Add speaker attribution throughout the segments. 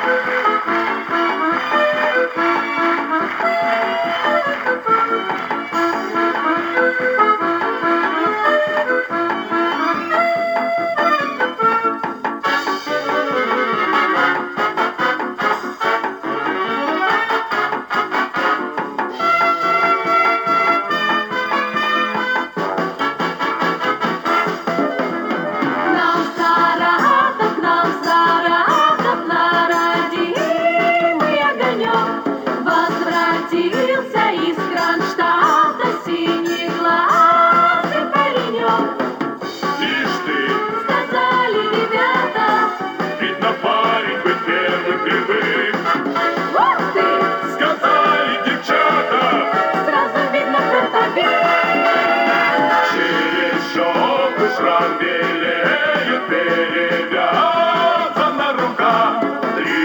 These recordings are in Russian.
Speaker 1: белеют, перевязана рука. Три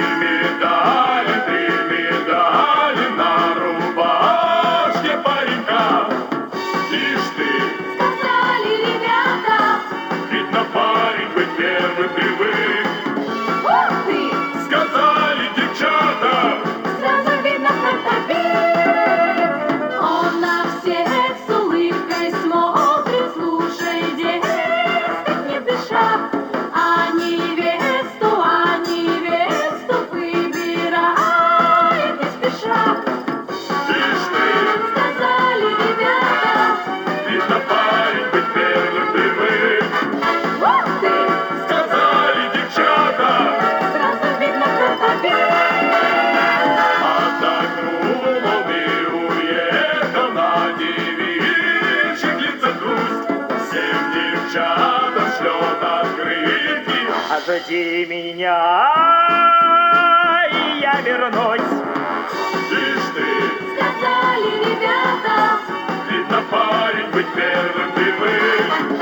Speaker 1: медали на рубашке паренька. Ишь ты,
Speaker 2: сказали ребята,
Speaker 1: видно парень быть первым привык.
Speaker 2: ух ты,
Speaker 1: Сказали девчата,
Speaker 2: сразу видно фронтовик. Он на всех с улыбкой смотрит, слушай, дескать, не дыша, а невесту выбирает не спеша.
Speaker 1: ишь ты,
Speaker 2: Сказали ребята,
Speaker 1: видно парень быть первым привык.
Speaker 2: ух ты,
Speaker 1: Сказали девчата,
Speaker 2: сразу видно фронтовик.
Speaker 1: отдохнул он и уехал на девичьих лицах грусть. Всем девчатам шлет открытки.
Speaker 3: Жди меня, и я вернусь.
Speaker 1: Ишь ты,
Speaker 2: Сказали ребята,
Speaker 1: видно парень быть первым привык.